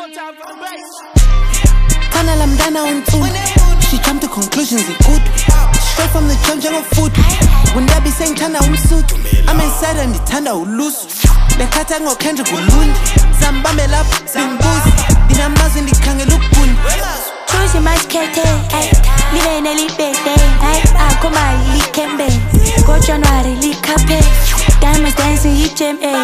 Kana lamdana untundi. She jumped to conclusions it good. Straight from the jump jungle food. When they be saying tana umsuit, I'm inside and tana ulusu. The katango kendra kulundi. Zambame lap zimbuzi. Dinamazi ndikange lukuni. Choose your maskete, live in a libete, akoma likembe, go January likape, diamonds dancing EJMA.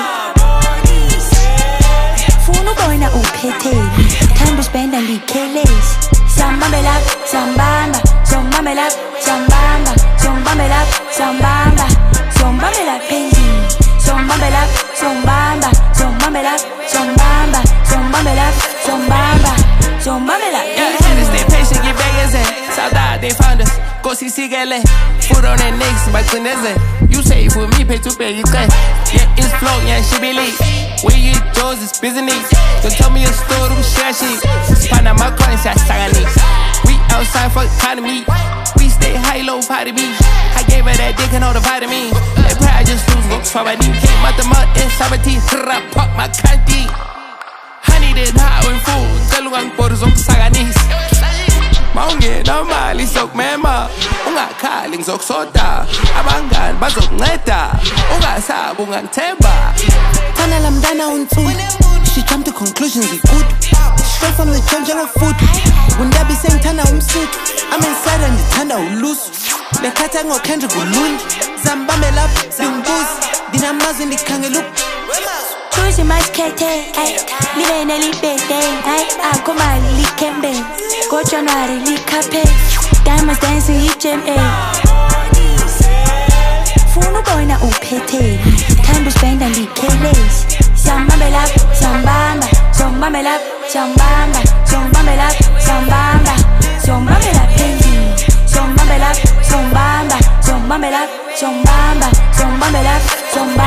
Funo going na upete, time to spend and likeles. Zambambela, zambamba, zombambela, zambamba, zombambela, zambamba, zombambela painting, zombambela, zombamba, zombambela, zombamba, zombambela, zombamba, zombambela. Stay patient, get back as in South they found us. Go see Sigale. Food on that next, my goodness. You say for me, pay to pay, you cut. Yeah, it's flow, yeah, she believe. Where you Joe's is business. Don't tell me a story, I'm share shit. Find out my coins, I sang we outside for economy. We stay high, low, party me. I gave her that dick and all the vitamin. That pride just lose looks for my knee. Came out the mud in 17, I pop my candy. Honey did hot with food. Galuang poros on saganis. Maunge na mali sok mema. Unga kaling sok soda. Abangan bazok neta. Unga sabu ngang temba. Kana lamdana untundi. She jumped to conclusions it good. Straight from the jump jungle food. When they be saying tana umsuit, I'm inside and tana ulusu. The katango kendra kulundi. Zambame lap zimbuzi. Dinamazi ndikange lukuni. Choose your maskete, live in a libete, akoma likembe, go January likape, diamonds dancing EJMA. Funo going na upete, time to spend and likeles. Zambambela, zambamba, zombambela, zambamba, zombambela, zambamba, zombambela painting, zombambela, zombamba, zombambela, zombamba, zombambela, zombamba.